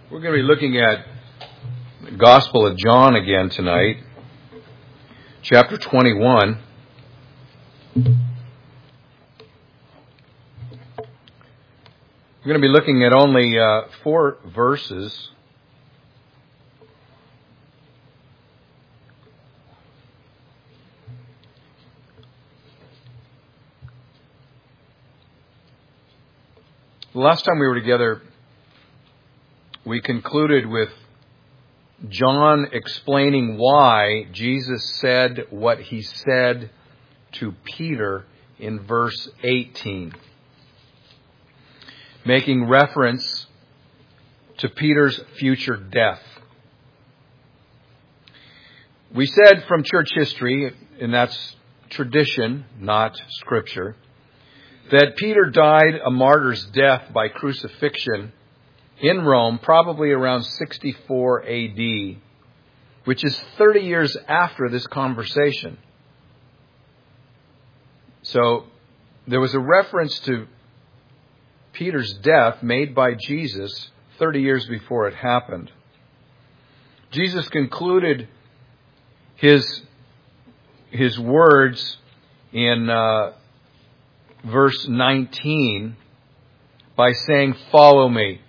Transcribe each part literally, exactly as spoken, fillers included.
We're going to be looking at the Gospel of John again tonight, chapter twenty-one. We're going to be looking at only uh, four verses. The last time we were together, we concluded with John explaining why Jesus said what he said to Peter in verse eighteen, making reference to Peter's future death. We said from church history, and that's tradition, not scripture, that Peter died a martyr's death by crucifixion in Rome, probably around sixty-four A D, which is thirty years after this conversation. So there was a reference to Peter's death made by Jesus thirty years before it happened. Jesus concluded his, his words in uh, verse nineteen by saying, "Follow me."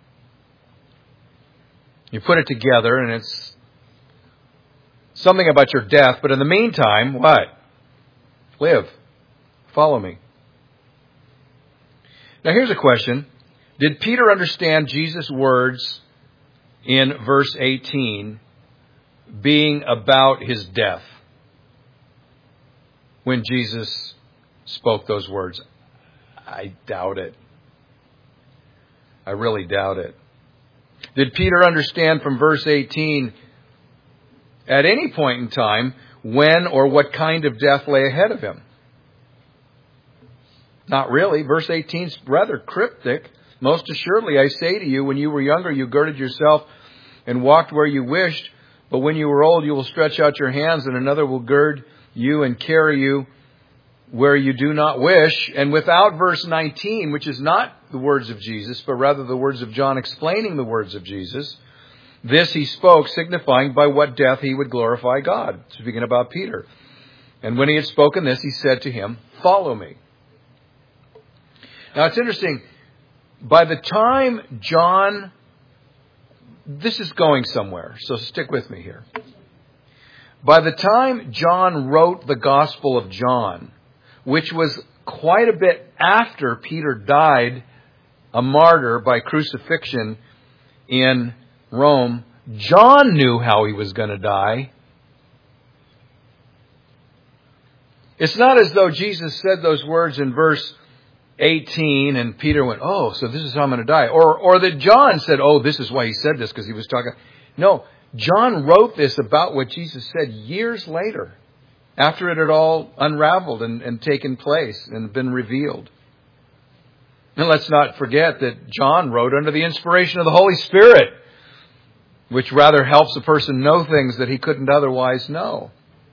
You put it together and it's something about your death, but in the meantime, what? Live. Follow me. Now here's a question. Did Peter understand Jesus' words in verse eighteen being about his death when Jesus spoke those words? I doubt it. I really doubt it. Did Peter understand from verse eighteen at any point in time when or what kind of death lay ahead of him? Not really. Verse eighteen is rather cryptic. "Most assuredly, I say to you, when you were younger, you girded yourself and walked where you wished. But when you are old, you will stretch out your hands and another will gird you and carry you where you do not wish." And without verse nineteen, which is not the words of Jesus, but rather the words of John explaining the words of Jesus, this he spoke, signifying by what death he would glorify God. Speaking about Peter. "And when he had spoken this, he said to him, 'Follow me.'" Now it's interesting. By the time John, this is going somewhere, so stick with me here. By the time John wrote the Gospel of John, which was quite a bit after Peter died a martyr by crucifixion in Rome, John knew how he was going to die. It's not as though Jesus said those words in verse eighteen and Peter went, "Oh, so this is how I'm going to die." Or, or that John said, "Oh, this is why he said this, because he was talking." No, John wrote this about what Jesus said years later, after it had all unraveled and, and taken place and been revealed. And let's not forget that John wrote under the inspiration of the Holy Spirit, which rather helps a person know things that he couldn't otherwise know.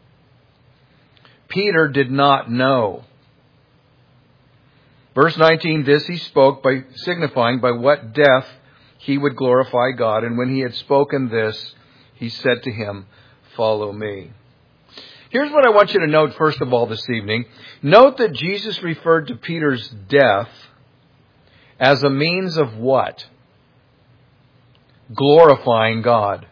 Peter did not know. Verse nineteen, this he spoke by signifying by what death he would glorify God. And when he had spoken this, he said to him, "Follow me." Here's what I want you to note first of all this evening. Note that Jesus referred to Peter's death as a means of what? Glorifying God.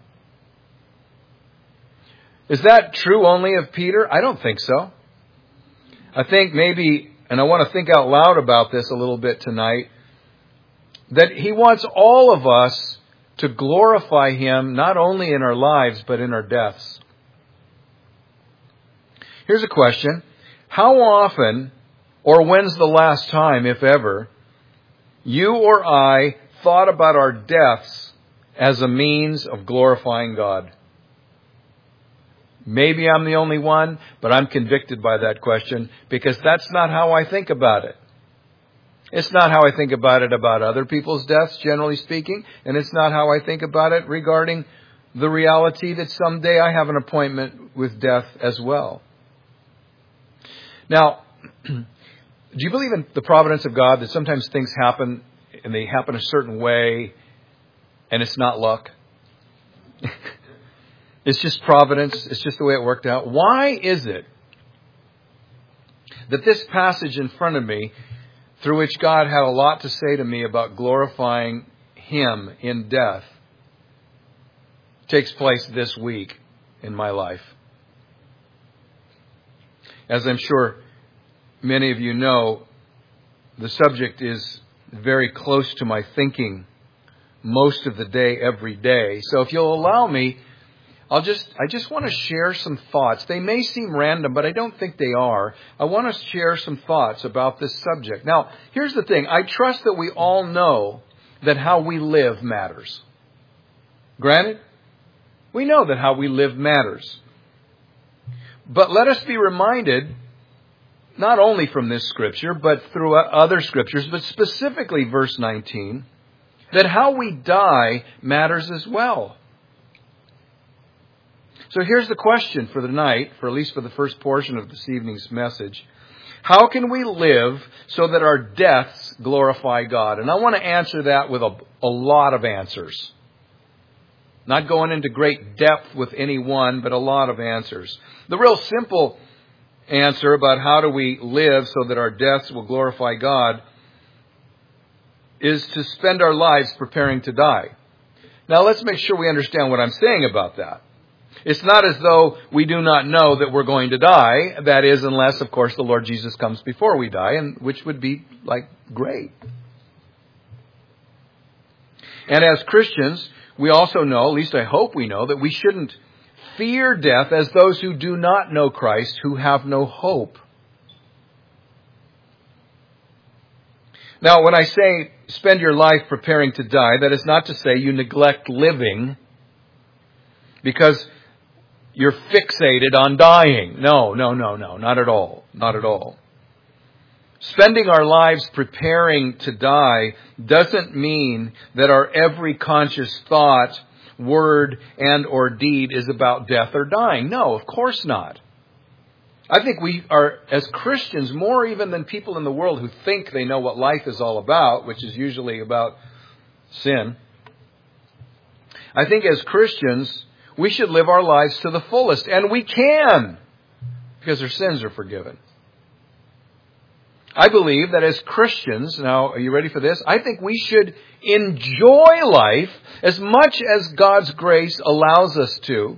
Is that true only of Peter? I don't think so. I think maybe, and I want to think out loud about this a little bit tonight, that he wants all of us to glorify him not only in our lives but in our deaths. Here's a question. How often, or when's the last time, if ever, you or I thought about our deaths as a means of glorifying God? Maybe I'm the only one, but I'm convicted by that question because that's not how I think about it. It's not how I think about it about other people's deaths, generally speaking, and it's not how I think about it regarding the reality that someday I have an appointment with death as well. Now, do you believe in the providence of God, that sometimes things happen and they happen a certain way And it's not luck. It's just providence. It's just the way it worked out. Why is it that this passage in front of me, through which God had a lot to say to me about glorifying Him in death, takes place this week in my life? As I'm sure many of you know, the subject is very close to my thinking most of the day, every day. So if you'll allow me, I'll just, I just want to share some thoughts. They may seem random, but I don't think they are. I want to share some thoughts about this subject. Now, here's the thing. I trust that we all know that how we live matters. Granted, we know that how we live matters. But let us be reminded, not only from this scripture, but through other scriptures, but specifically verse nineteen, that how we die matters as well. So here's the question for the night, for at least for the first portion of this evening's message. How can we live so that our deaths glorify God? And I want to answer that with a, a lot of answers. Not going into great depth with any one, but a lot of answers. The real simple answer about how do we live so that our deaths will glorify God is to spend our lives preparing to die. Now let's make sure we understand what I'm saying about that. It's not as though we do not know that we're going to die. That is, unless, of course, the Lord Jesus comes before we die, and which would be, like, great. And as Christians, we also know, at least I hope we know, that we shouldn't fear death as those who do not know Christ, who have no hope. Now, when I say spend your life preparing to die, that is not to say you neglect living because you're fixated on dying. No, no, no, no, not at all. Not at all. Spending our lives preparing to die doesn't mean that our every conscious thought, word, and or deed is about death or dying. No, of course not. I think we are, as Christians, more even than people in the world who think they know what life is all about, which is usually about sin. I think as Christians, we should live our lives to the fullest. And we can, because our sins are forgiven. I believe that as Christians, now, are you ready for this? I think we should enjoy life as much as God's grace allows us to,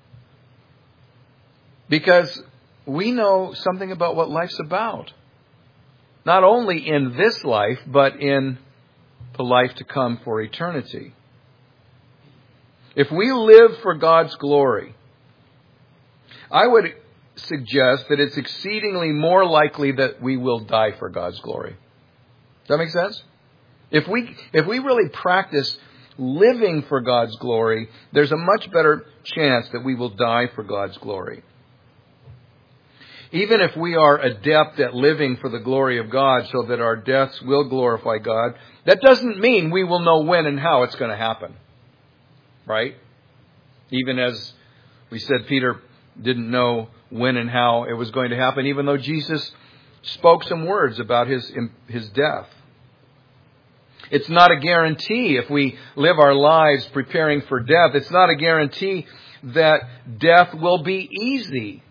because we know something about what life's about. Not only in this life, but in the life to come for eternity. If we live for God's glory, I would suggest that it's exceedingly more likely that we will die for God's glory. Does that make sense? If we, if we really practice living for God's glory, there's a much better chance that we will die for God's glory. Even if we are adept at living for the glory of God so that our deaths will glorify God, that doesn't mean we will know when and how it's going to happen. Right? Even as we said, Peter didn't know when and how it was going to happen, even though Jesus spoke some words about his, his death. It's not a guarantee if we live our lives preparing for death. It's not a guarantee that death will be easy.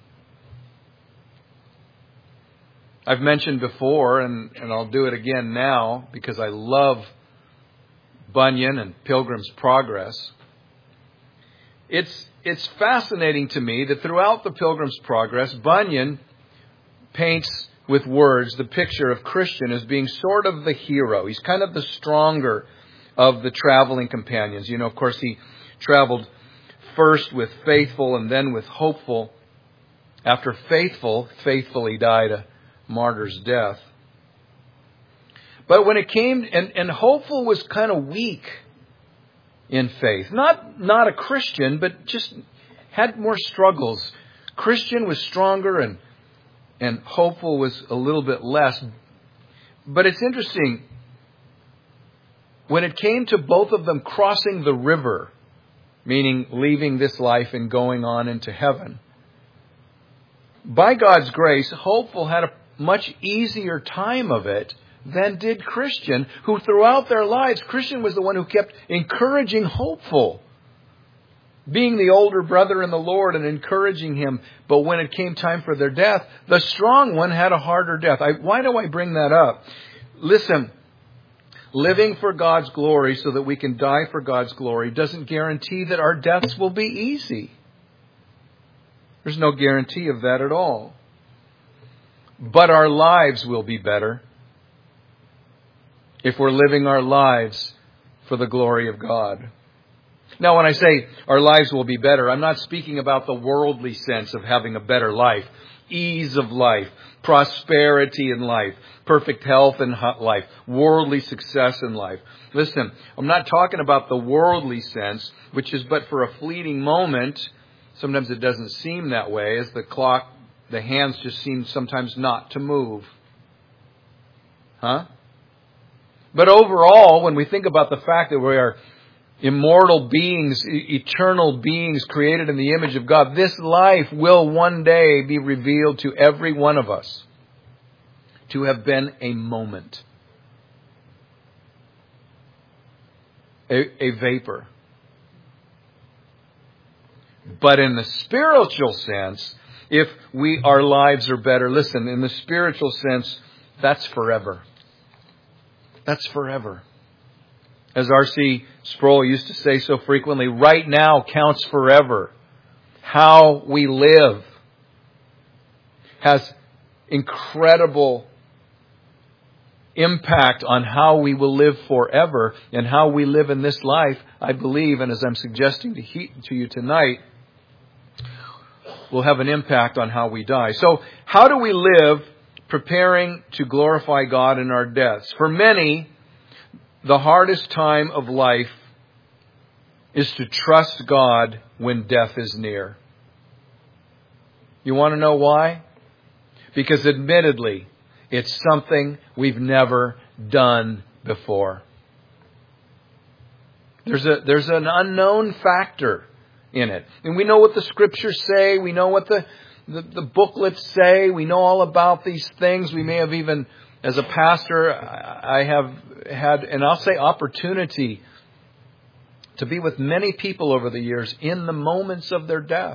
I've mentioned before, and, and I'll do it again now, because I love Bunyan and Pilgrim's Progress. It's it's fascinating to me that throughout the Pilgrim's Progress, Bunyan paints with words the picture of Christian as being sort of the hero. He's kind of the stronger of the traveling companions. You know, of course, he traveled first with faithful and then with hopeful. After faithful, faithfully died a martyr's death. But when it came, and, and hopeful was kind of weak in faith. Not not a Christian, but just had more struggles. Christian was stronger and and hopeful was a little bit less. But it's interesting, when it came to both of them crossing the river, meaning leaving this life and going on into heaven, by God's grace, hopeful had a much easier time of it than did Christian, who throughout their lives, Christian was the one who kept encouraging hopeful, being the older brother in the Lord and encouraging him. But when it came time for their death, the strong one had a harder death. I, why do I bring that up? Listen, living for God's glory so that we can die for God's glory doesn't guarantee that our deaths will be easy. There's no guarantee of that at all. But our lives will be better if we're living our lives for the glory of God. Now, when I say our lives will be better, I'm not speaking about the worldly sense of having a better life, ease of life, prosperity in life, perfect health in life, worldly success in life. Listen, I'm not talking about the worldly sense, which is but for a fleeting moment. Sometimes it doesn't seem that way, as the clock, the hands just seem sometimes not to move. Huh? But overall, when we think about the fact that we are immortal beings, eternal beings created in the image of God, this life will one day be revealed to every one of us to have been a moment, a, a vapor. But in the spiritual sense, if we our lives are better, listen, in the spiritual sense, that's forever. That's forever. As R C Sproul used to say so frequently, right now counts forever. How we live has incredible impact on how we will live forever, and how we live in this life, I believe, and as I'm suggesting to, he, to you tonight, will have an impact on how we die. So how do we live preparing to glorify God in our deaths? For many, the hardest time of life is to trust God when death is near. You want to know why? Because admittedly, it's something we've never done before. There's a, there's an unknown factor in it. And we know what the scriptures say. We know what the, the, the booklets say. We know all about these things. We may have even, as a pastor, I have had, and I'll say opportunity to be with many people over the years in the moments of their death.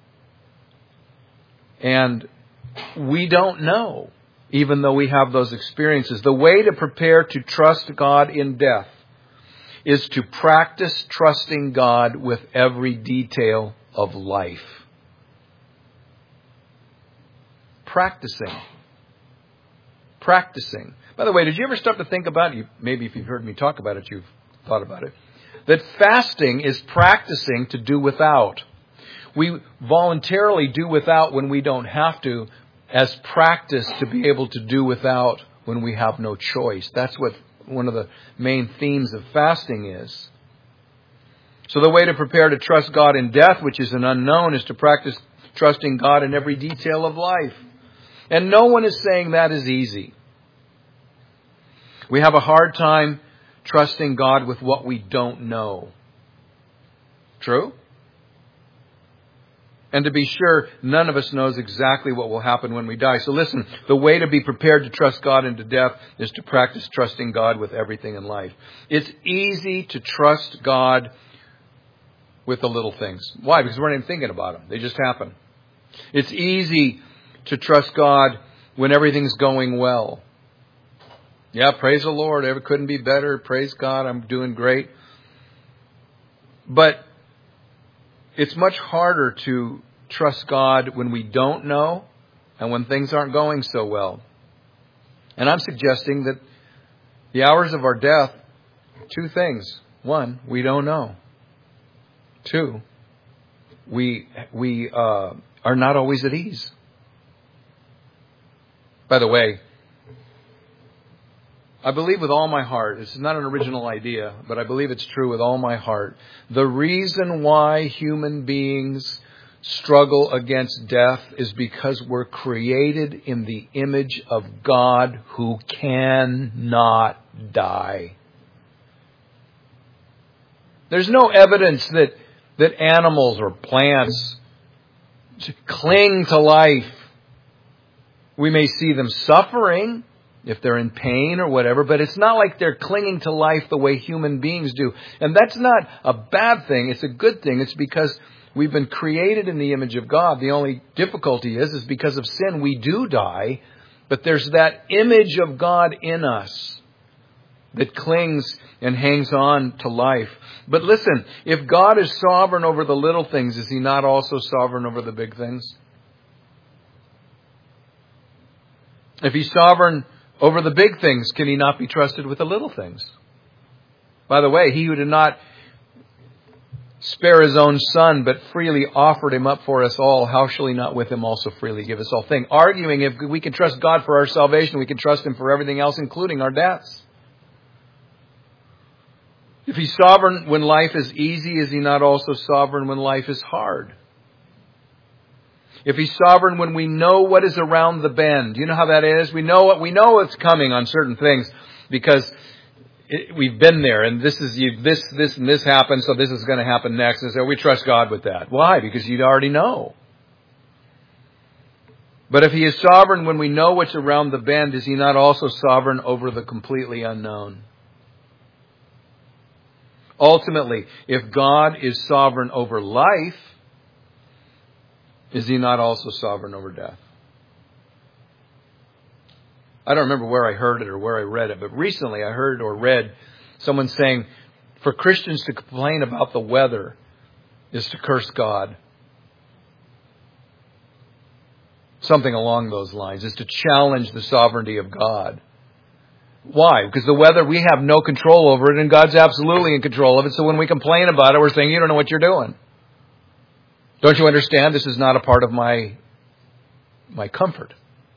And we don't know, even though we have those experiences. The way to prepare to trust God in death is to practice trusting God with every detail of life. Practicing. Practicing. By the way, did you ever stop to think about it? Maybe if you've heard me talk about it, you've thought about it. That fasting is practicing to do without. We voluntarily do without when we don't have to, as practice to be able to do without when we have no choice. That's what one of the main themes of fasting is. So the way to prepare to trust God in death, which is an unknown, is to practice trusting God in every detail of life. And no one is saying that is easy. We have a hard time trusting God with what we don't know. True? And to be sure, none of us knows exactly what will happen when we die. So listen, the way to be prepared to trust God into death is to practice trusting God with everything in life. It's easy to trust God with the little things. Why? Because we're not even thinking about them. They just happen. It's easy to trust God when everything's going well. Yeah, praise the Lord. It couldn't be better. Praise God. I'm doing great. But it's much harder to trust God when we don't know and when things aren't going so well. And I'm suggesting that the hours of our death, two things. One, we don't know. Two, we we uh, are not always at ease. By the way, I believe with all my heart, this is not an original idea, but I believe it's true with all my heart. The reason why human beings struggle against death is because we're created in the image of God who cannot die. There's no evidence that, that animals or plants cling to life. We may see them suffering. if they're in pain or whatever, but it's not like they're clinging to life the way human beings do. And that's not a bad thing. It's a good thing. It's because we've been created in the image of God. The only difficulty is, is because of sin, we do die, but there's that image of God in us that clings and hangs on to life. But listen, if God is sovereign over the little things, is He not also sovereign over the big things? If He's sovereign over the big things, can He not be trusted with the little things? By the way, He who did not spare His own Son, but freely offered Him up for us all, how shall He not with Him also freely give us all things? Arguing if we can trust God for our salvation, we can trust Him for everything else, including our deaths. If He's sovereign when life is easy, is He not also sovereign when life is hard? If He's sovereign when we know what is around the bend, you know how that is? We know what we know what's coming on certain things because it, we've been there, and this is you, this this and this happened, so this is going to happen next. And so we trust God with that. Why? Because you already know. But if He is sovereign when we know what's around the bend, is He not also sovereign over the completely unknown? Ultimately, if God is sovereign over life, is He not also sovereign over death? I don't remember where I heard it or where I read it, but recently I heard or read someone saying, for Christians to complain about the weather is to curse God. Something along those lines, is to challenge the sovereignty of God. Why? Because the weather, we have no control over it, and God's absolutely in control of it. So when we complain about it, we're saying, you don't know what you're doing. Don't you understand? This is not a part of my my comfort.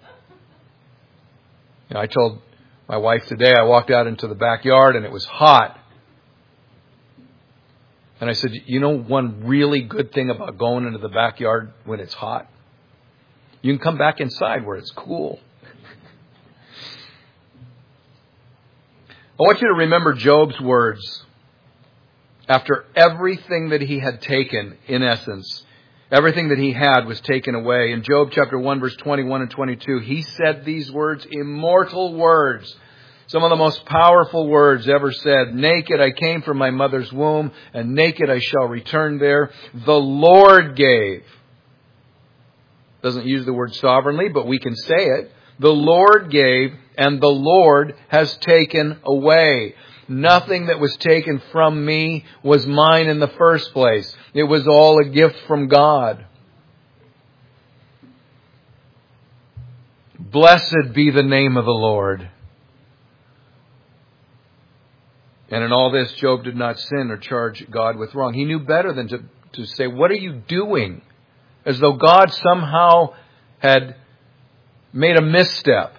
You know, I told my wife today, I walked out into the backyard and it was hot. And I said, you know one really good thing about going into the backyard when it's hot? You can come back inside where it's cool. I want you to remember Job's words. After everything that he had taken, in essence, everything that he had was taken away. In Job chapter one, verse twenty-one and twenty-two, he said these words, immortal words, some of the most powerful words ever said. Naked I came from my mother's womb, and naked I shall return there. The Lord gave. Doesn't use the word sovereignly, but we can say it. The Lord gave, and the Lord has taken away. Nothing that was taken from me was mine in the first place. It was all a gift from God. Blessed be the name of the Lord. And in all this, Job did not sin or charge God with wrong. He knew better than to, to say, what are you doing? As though God somehow had made a misstep.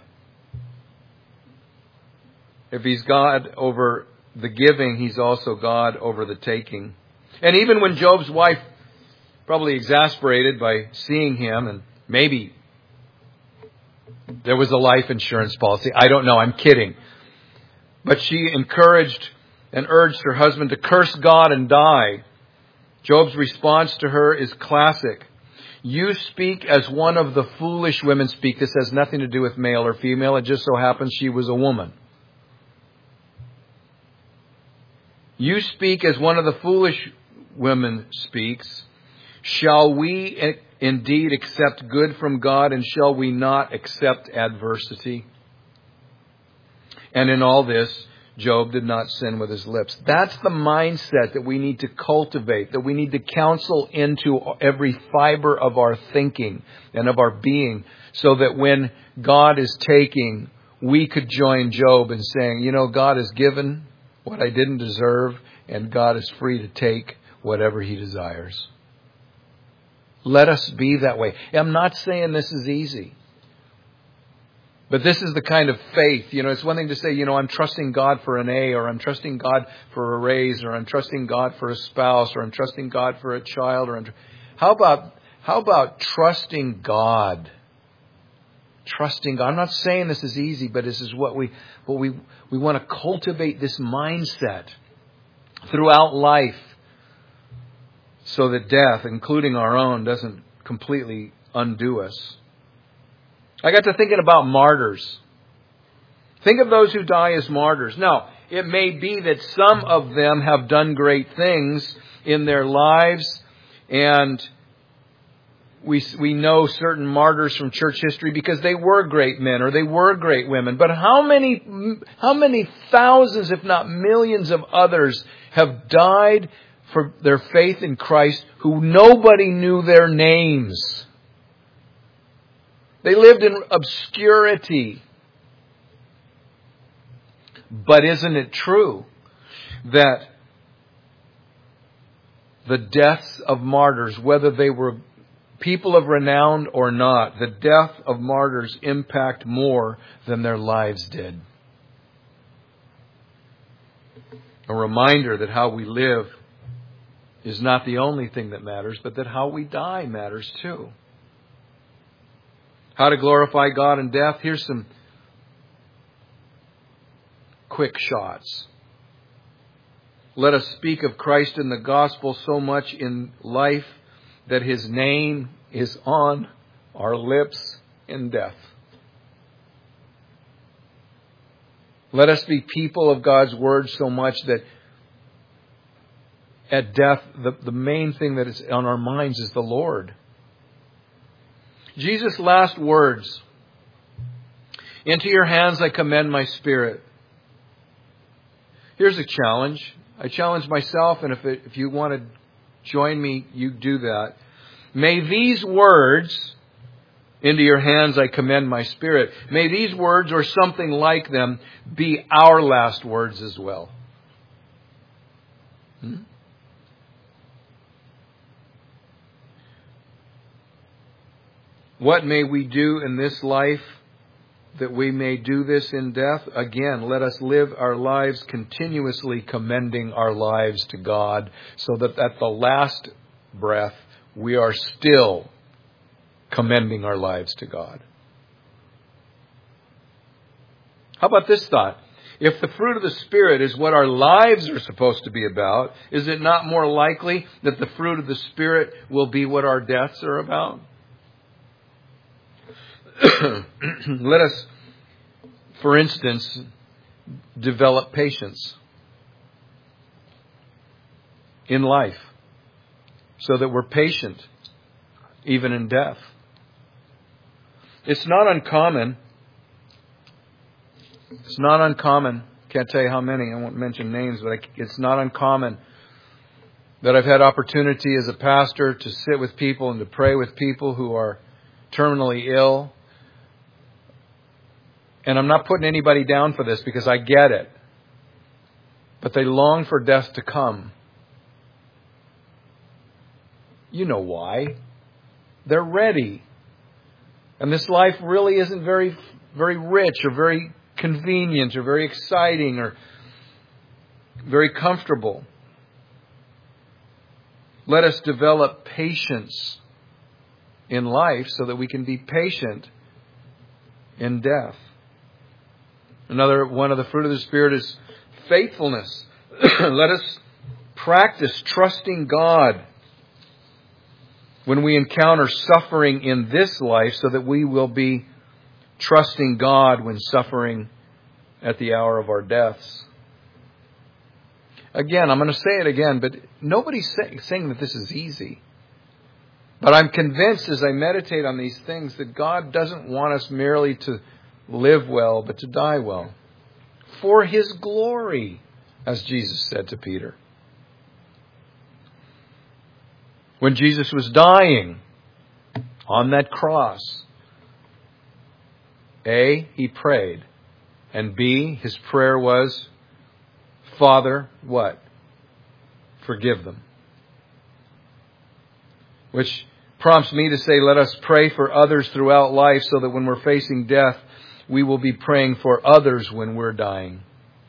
If He's God over the giving, He's also God over the taking. And even when Job's wife, probably exasperated by seeing him, and maybe there was a life insurance policy. I don't know. I'm kidding. But she encouraged and urged her husband to curse God and die. Job's response to her is classic. You speak as one of the foolish women speak. This has nothing to do with male or female. It just so happens she was a woman. You speak as one of the foolish women speaks. Shall we indeed accept good from God, and shall we not accept adversity? And in all this, Job did not sin with his lips. That's the mindset that we need to cultivate, that we need to counsel into every fiber of our thinking and of our being, so that when God is taking, we could join Job in saying, you know, God has given what I didn't deserve, and God is free to take whatever He desires. Let us be that way. I'm not saying this is easy. But this is the kind of faith, you know, it's one thing to say, you know, I'm trusting God for an A, or I'm trusting God for a raise, or I'm trusting God for a spouse, or I'm trusting God for a child, or I'm tr- how about how about trusting God? Trusting God. I'm not saying this is easy, but this is what we what we we want to cultivate, this mindset throughout life, so that death, including our own, doesn't completely undo us. I got to thinking about martyrs. Think of those who die as martyrs. Now, it may be that some of them have done great things in their lives, and we we know certain martyrs from church history because they were great men or they were great women. But how many how many thousands, if not millions, of others have died for their faith in Christ who nobody knew their names? They lived in obscurity. But isn't it true that the deaths of martyrs, whether they were people of renown or not, the death of martyrs impact more than their lives did? A reminder that how we live is not the only thing that matters, but that how we die matters too. How to glorify God in death? Here's some quick shots. Let us speak of Christ in the gospel so much in life that His name is on our lips in death. Let us be people of God's Word so much that at death, the, the main thing that is on our minds is the Lord. Jesus' last words, "Into your hands I commend my spirit." Here's a challenge. I challenge myself, and if it, if you want to join me, you do that. May these words, "Into your hands I commend my spirit," may these words or something like them be our last words as well. Hmm? What may we do in this life that we may do this in death? Again, let us live our lives continuously commending our lives to God, so that at the last breath we are still commending our lives to God. How about this thought? If the fruit of the Spirit is what our lives are supposed to be about, is it not more likely that the fruit of the Spirit will be what our deaths are about? Let us, for instance, develop patience in life so that we're patient even in death. It's not uncommon. It's not uncommon. Can't tell you how many. I won't mention names, but it's not uncommon that I've had opportunity as a pastor to sit with people and to pray with people who are terminally ill. And I'm not putting anybody down for this because I get it. But they long for death to come. You know why. They're ready. And this life really isn't very, very rich or very convenient or very exciting or very comfortable. Let us develop patience in life so that we can be patient in death. Another one of the fruit of the Spirit is faithfulness. Let us practice trusting God when we encounter suffering in this life, so that we will be trusting God when suffering at the hour of our deaths. Again, I'm going to say it again, but nobody's say, saying that this is easy. But I'm convinced as I meditate on these things that God doesn't want us merely to live well, but to die well. For His glory, as Jesus said to Peter. When Jesus was dying on that cross, A, He prayed. And B, His prayer was, Father, what? Forgive them. Which prompts me to say, let us pray for others throughout life so that when we're facing death, we will be praying for others when we're dying.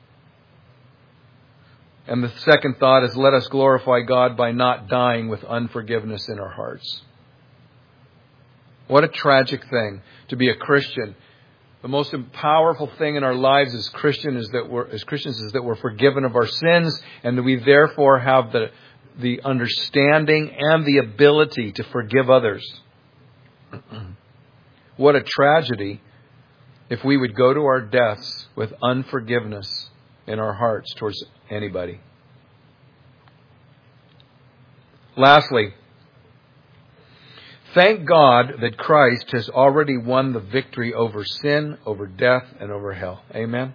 And the second thought is, let us glorify God by not dying with unforgiveness in our hearts. What a tragic thing to be a Christian. The most powerful thing in our lives as Christian is that we're, as Christians is that we're forgiven of our sins, and that we therefore have the, the understanding and the ability to forgive others. What a tragedy if we would go to our deaths with unforgiveness in our hearts towards anybody. Lastly, thank God that Christ has already won the victory over sin, over death, and over hell. Amen?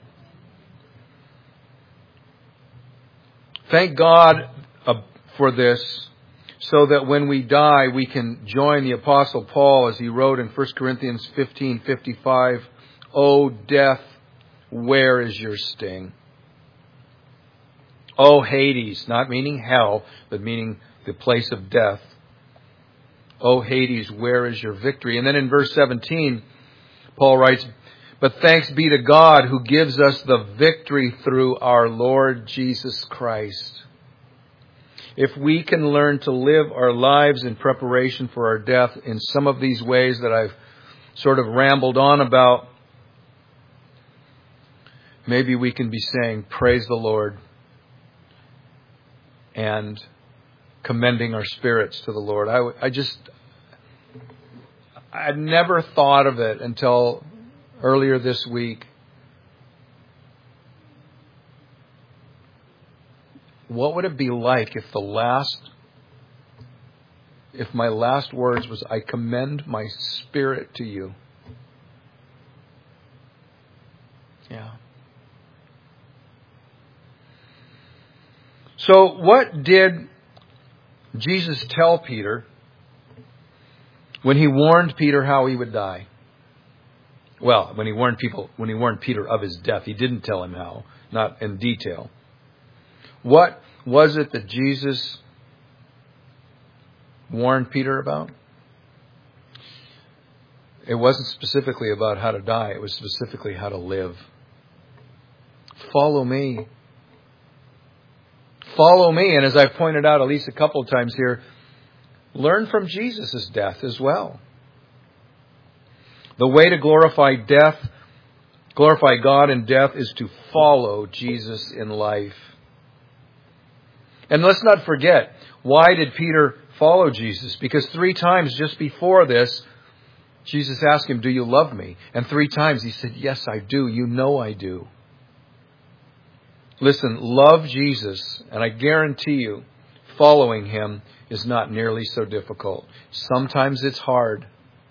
Thank God for this, so that when we die, we can join the Apostle Paul as he wrote in First Corinthians fifteen fifty-five, "O death, where is your sting? O Hades," not meaning hell, but meaning the place of death. "O Hades, where is your victory?" And then in verse seventeen, Paul writes, "But thanks be to God who gives us the victory through our Lord Jesus Christ." If we can learn to live our lives in preparation for our death in some of these ways that I've sort of rambled on about, maybe we can be saying, "Praise the Lord," and commending our spirits to the Lord. I, I just, I'd never thought of it until earlier this week. What would it be like if the last, if my last words was, "I commend my spirit to you"? Yeah. So what did Jesus tell Peter when he warned Peter how he would die? Well, when he warned people, when he warned Peter of his death, he didn't tell him how, not in detail. What was it that Jesus warned Peter about? It wasn't specifically about how to die. It was specifically how to live. Follow me. Follow me. And as I've pointed out at least a couple of times here, learn from Jesus' death as well. The way to glorify death, glorify God in death, is to follow Jesus in life. And let's not forget, why did Peter follow Jesus? Because three times just before this, Jesus asked him, "Do you love me?" And three times he said, "Yes, I do. You know I do." Listen, love Jesus, and I guarantee you, following him is not nearly so difficult. Sometimes it's hard.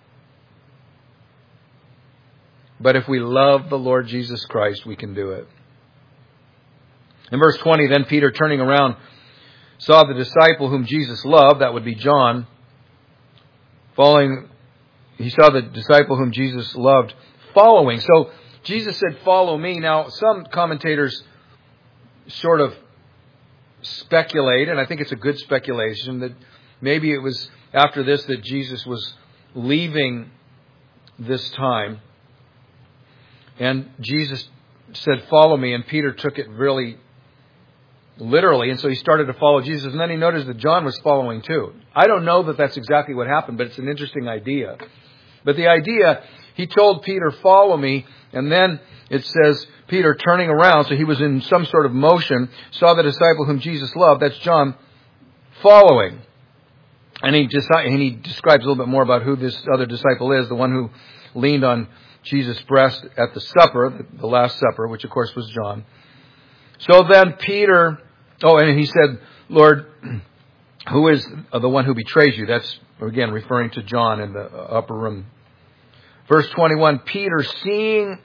But if we love the Lord Jesus Christ, we can do it. In verse twenty, then Peter, turning around, saw the disciple whom Jesus loved, that would be John, following, he saw the disciple whom Jesus loved following. So Jesus said, "Follow me." Now, some commentators sort of speculate, and I think it's a good speculation, that maybe it was after this that Jesus was leaving this time. And Jesus said, "Follow me." And Peter took it really literally. And so he started to follow Jesus. And then he noticed that John was following too. I don't know that that's exactly what happened, but it's an interesting idea. But the idea, he told Peter, "Follow me." And then it says, Peter turning around, so he was in some sort of motion, saw the disciple whom Jesus loved, that's John, following. And he, deci- and he describes a little bit more about who this other disciple is, the one who leaned on Jesus' breast at the supper, the Last Supper, which of course was John. So then Peter, oh, and he said, "Lord, who is the one who betrays you?" That's, again, referring to John in the upper room. Verse twenty-one, Peter, seeing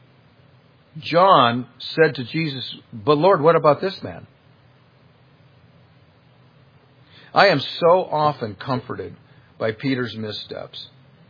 John, said to Jesus, "But Lord, what about this man?" I am so often comforted by Peter's missteps.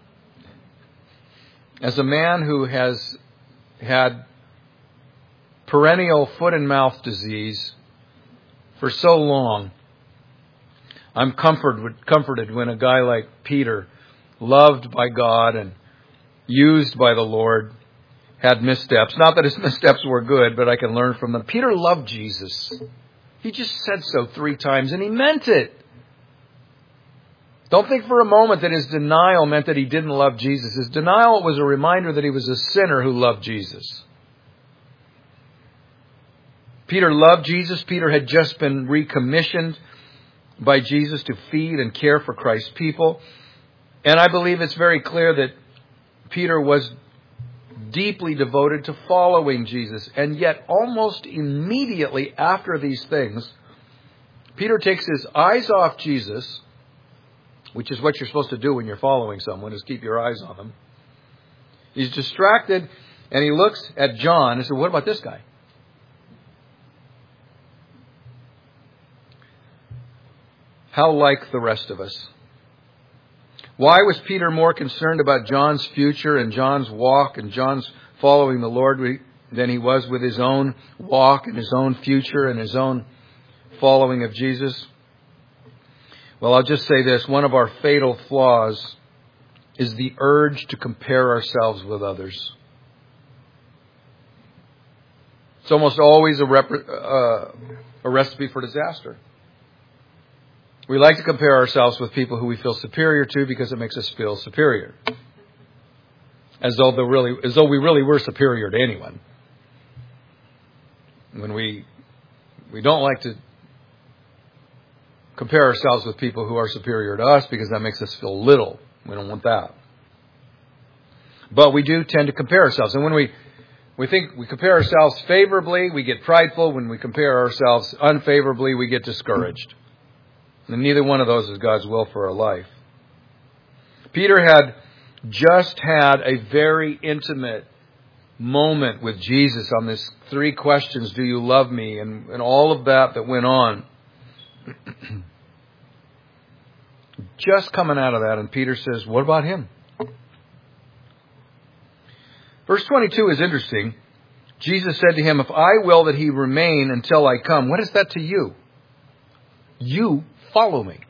As a man who has had perennial foot and mouth disease for so long, I'm comforted, comforted when a guy like Peter, loved by God and used by the Lord, had missteps. Not that his missteps were good, but I can learn from them. Peter loved Jesus. He just said so three times, and he meant it. Don't think for a moment that his denial meant that he didn't love Jesus. His denial was a reminder that he was a sinner who loved Jesus. Peter loved Jesus. Peter had just been recommissioned by Jesus to feed and care for Christ's people. And I believe it's very clear that Peter was deeply devoted to following Jesus. And yet, almost immediately after these things, Peter takes his eyes off Jesus, which is what you're supposed to do when you're following someone, is keep your eyes on them. He's distracted, and he looks at John and says, what about this guy? How like the rest of us. Why was Peter more concerned about John's future and John's walk and John's following the Lord than he was with his own walk and his own future and his own following of Jesus? Well, I'll just say this. One of our fatal flaws is the urge to compare ourselves with others. It's almost always a, rep- uh, a recipe for disaster. We like to compare ourselves with people who we feel superior to because it makes us feel superior. As though they really, as though we really were superior to anyone. When we we don't like to compare ourselves with people who are superior to us because that makes us feel little. We don't want that. But we do tend to compare ourselves. And when we, we think we compare ourselves favorably, we get prideful. When we compare ourselves unfavorably, we get discouraged. And neither one of those is God's will for our life. Peter had just had a very intimate moment with Jesus on this three questions, do you love me? And, and all of that that went on. Just coming out of that, and Peter says, what about him? Verse twenty-two is interesting. Jesus said to him, if I will that he remain until I come, what is that to you? You follow me.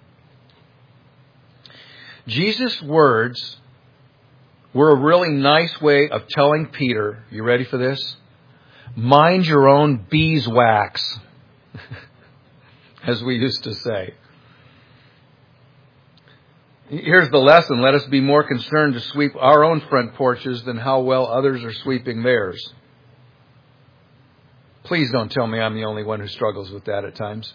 Jesus' words were a really nice way of telling Peter, you ready for this? Mind your own beeswax, as we used to say. Here's the lesson. Let us be more concerned to sweep our own front porches than how well others are sweeping theirs. Please don't tell me I'm the only one who struggles with that at times.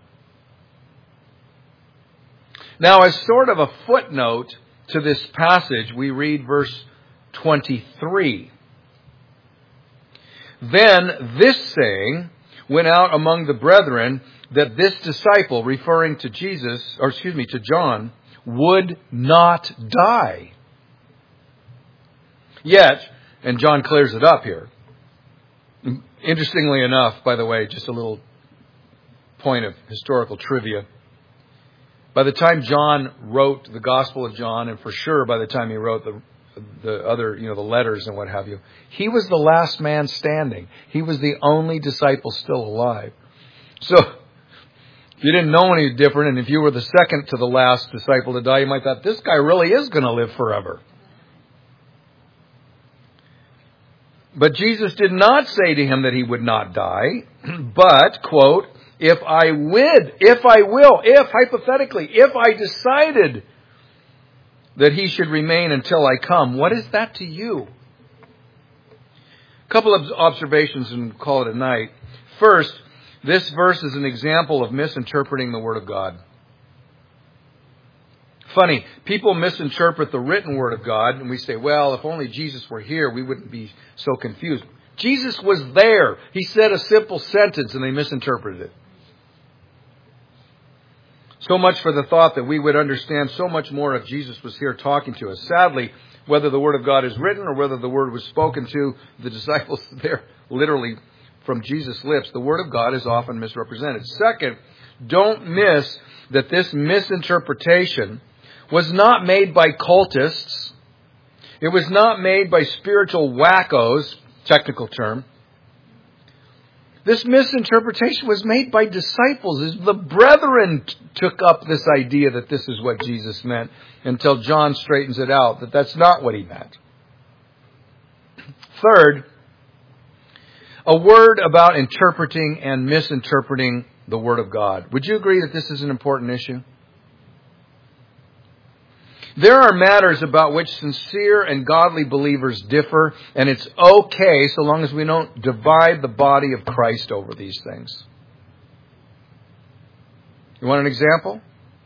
Now, as sort of a footnote to this passage, we read verse twenty-three. Then this saying went out among the brethren that this disciple, referring to Jesus, or excuse me, to John, would not die. Yet, and John clears it up here. Interestingly enough, by the way, just a little point of historical trivia. By the time John wrote the Gospel of John, and for sure by the time he wrote the the other, you know, the letters and what have you, he was the last man standing. He was the only disciple still alive. So, if you didn't know any different, and if you were the second to the last disciple to die, you might thought, this guy really is going to live forever. But Jesus did not say to him that he would not die, but, quote, if I would, if I will, if, hypothetically, if I decided that he should remain until I come, what is that to you? A couple of observations and call it a night. First, this verse is an example of misinterpreting the Word of God. Funny, people misinterpret the written Word of God, and we say, well, if only Jesus were here, we wouldn't be so confused. Jesus was there. He said a simple sentence, and they misinterpreted it. So much for the thought that we would understand so much more if Jesus was here talking to us. Sadly, whether the Word of God is written or whether the Word was spoken to the disciples there, literally from Jesus' lips, the Word of God is often misrepresented. Second, don't miss that this misinterpretation was not made by cultists. It was not made by spiritual wackos, technical term. This misinterpretation was made by disciples. The brethren t- took up this idea that this is what Jesus meant until John straightens it out, that that's not what he meant. Third, a word about interpreting and misinterpreting the Word of God. Would you agree that this is an important issue? There are matters about which sincere and godly believers differ, and it's okay so long as we don't divide the body of Christ over these things. You want an example?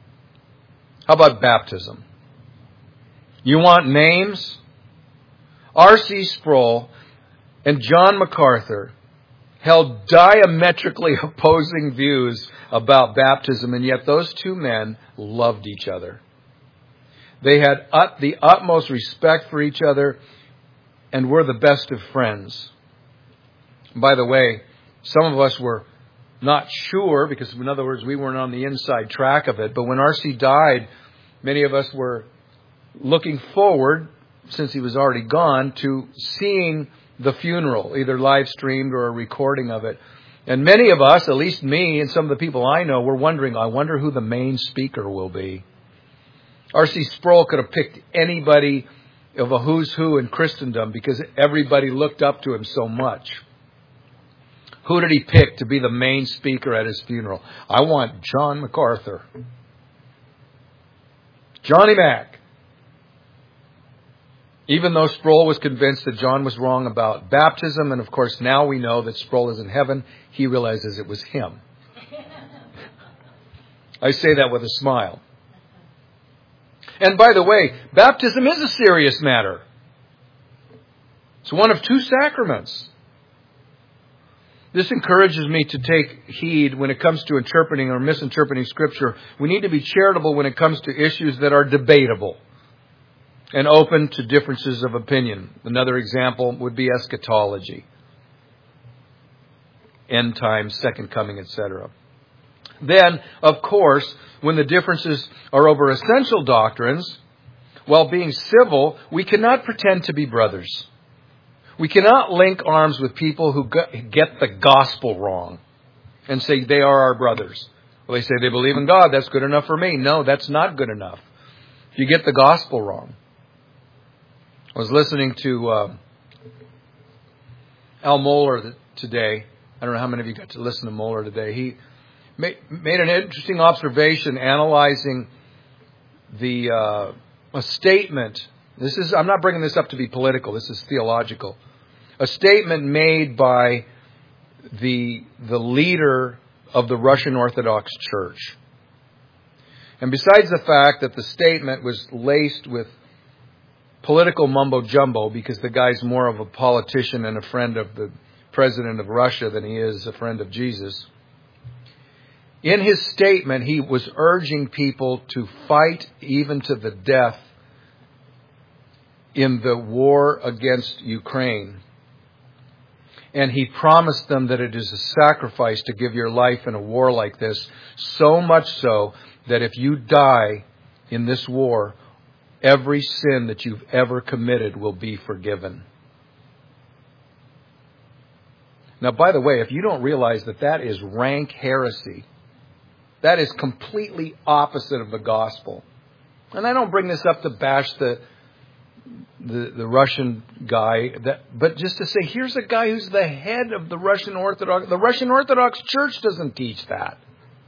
How about baptism? You want names? R C Sproul and John MacArthur held diametrically opposing views about baptism, and yet those two men loved each other. They had ut- the utmost respect for each other and were the best of friends. By the way, some of us were not sure, because in other words, we weren't on the inside track of it, but when R C died, many of us were looking forward, since he was already gone, to seeing the funeral, either live streamed or a recording of it. And many of us, at least me and some of the people I know, were wondering, I wonder who the main speaker will be. R C Sproul could have picked anybody of a who's who in Christendom because everybody looked up to him so much. Who did he pick to be the main speaker at his funeral? I want John MacArthur. Johnny Mac. Even though Sproul was convinced that John was wrong about baptism, and of course now we know that Sproul is in heaven, he realizes it was him. I say that with a smile. And by the way, baptism is a serious matter. It's one of two sacraments. This encourages me to take heed when it comes to interpreting or misinterpreting Scripture. We need to be charitable when it comes to issues that are debatable and open to differences of opinion. Another example would be eschatology, end times, second coming, et cetera. Then, of course, when the differences are over essential doctrines, while being civil, we cannot pretend to be brothers. We cannot link arms with people who get the gospel wrong and say they are our brothers. Well, they say they believe in God. That's good enough for me. No, that's not good enough. You get the gospel wrong. I was listening to uh, Al Mohler today. I don't know how many of you got to listen to Mohler today. He made, made an interesting observation analyzing the uh, a statement. This is I'm not bringing this up to be political. This is theological. A statement made by the the leader of the Russian Orthodox Church. And besides the fact that the statement was laced with political mumbo-jumbo, because the guy's more of a politician and a friend of the president of Russia than he is a friend of Jesus. In his statement, he was urging people to fight even to the death in the war against Ukraine. And he promised them that it is a sacrifice to give your life in a war like this, so much so that if you die in this war, every sin that you've ever committed will be forgiven. Now, by the way, if you don't realize that that is rank heresy, that is completely opposite of the gospel. And I don't bring this up to bash the the, the Russian guy, that, but just to say, here's a guy who's the head of the Russian Orthodox. The Russian Orthodox Church doesn't teach that.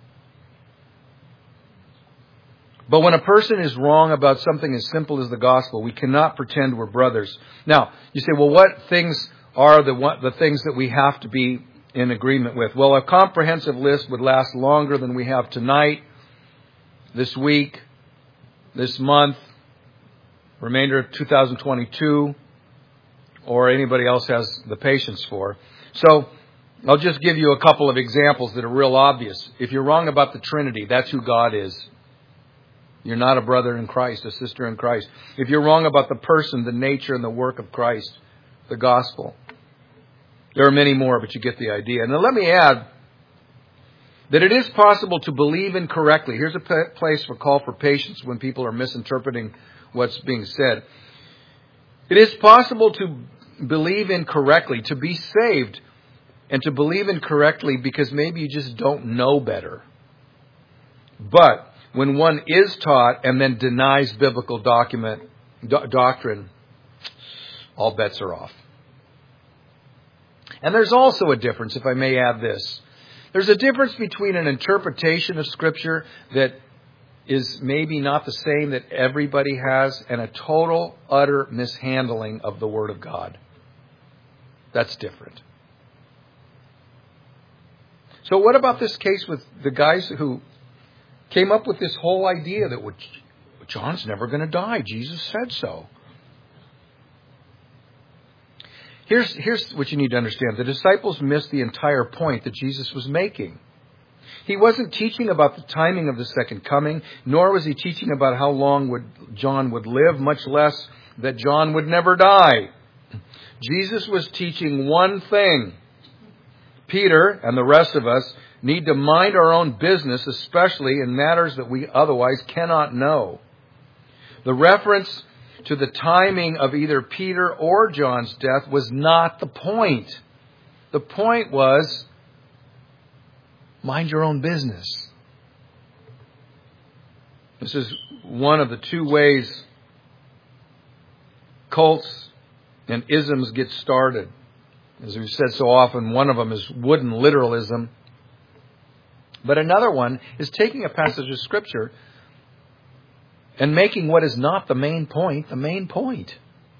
But when a person is wrong about something as simple as the gospel, we cannot pretend we're brothers. Now, you say, well, what things are the what, the things that we have to be in agreement with? Well, a comprehensive list would last longer than we have tonight, this week, this month, remainder of two thousand twenty-two, or anybody else has the patience for. So, I'll just give you a couple of examples that are real obvious. If you're wrong about the Trinity, that's who God is. You're not a brother in Christ, a sister in Christ. If you're wrong about the person, the nature, and the work of Christ, the gospel. There are many more, but you get the idea. Now let me add that it is possible to believe incorrectly. Here's a p- place for call for patience when people are misinterpreting what's being said. It is possible to believe incorrectly, to be saved, and to believe incorrectly because maybe you just don't know better. But when one is taught and then denies biblical document, do- doctrine, all bets are off. And there's also a difference, if I may add this. There's a difference between an interpretation of Scripture that is maybe not the same that everybody has and a total, utter mishandling of the Word of God. That's different. So what about this case with the guys who came up with this whole idea that John's never going to die. Jesus said so. Here's, here's what you need to understand. The disciples missed the entire point that Jesus was making. He wasn't teaching about the timing of the second coming, nor was he teaching about how long would John would live, much less that John would never die. Jesus was teaching one thing. Peter and the rest of us need to mind our own business, especially in matters that we otherwise cannot know. The reference to the timing of either Peter or John's death was not the point. The point was, mind your own business. This is one of the two ways cults and isms get started. As we've said so often, one of them is wooden literalism. But another one is taking a passage of Scripture and making what is not the main point the main point.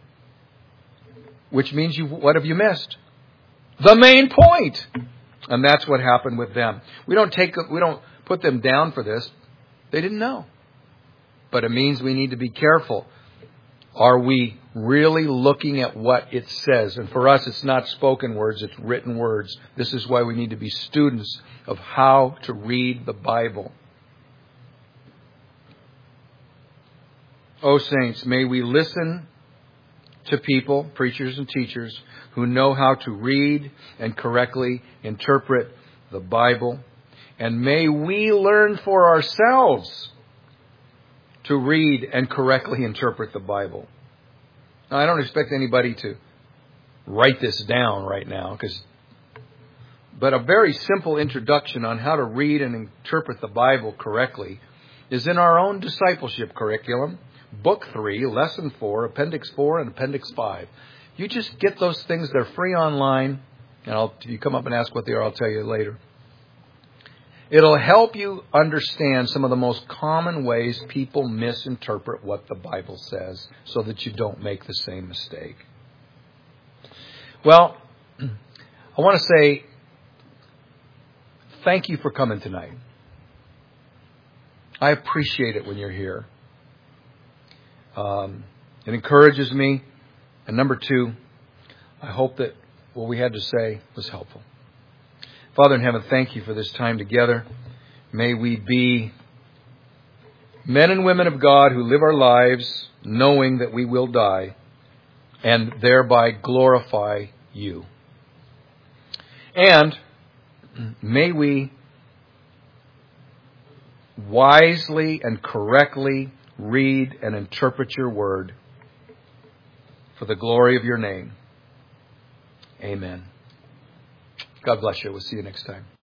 Which means you, what have you missed? The main point. And that's what happened with them. We don't take, we don't put them down for this. They didn't know. But it means we need to be careful. Are we really looking at what it says? And for us, it's not spoken words, it's written words. This is why we need to be students of how to read the Bible. Oh, saints, may we listen to people, preachers and teachers, who know how to read and correctly interpret the Bible. And may we learn for ourselves to read and correctly interpret the Bible. Now, I don't expect anybody to write this down right now, because, but a very simple introduction on how to read and interpret the Bible correctly is in our own discipleship curriculum. Book three, Lesson four, Appendix four, and Appendix five. You just get those things. They're free online. And I'll, if you come up and ask what they are, I'll tell you later. It'll help you understand some of the most common ways people misinterpret what the Bible says so that you don't make the same mistake. Well, I want to say thank you for coming tonight. I appreciate it when you're here. Um, it encourages me. And number two, I hope that what we had to say was helpful. Father in heaven, thank you for this time together. May we be men and women of God who live our lives knowing that we will die and thereby glorify you. And may we wisely and correctly read and interpret your word for the glory of your name. Amen. God bless you. We'll see you next time.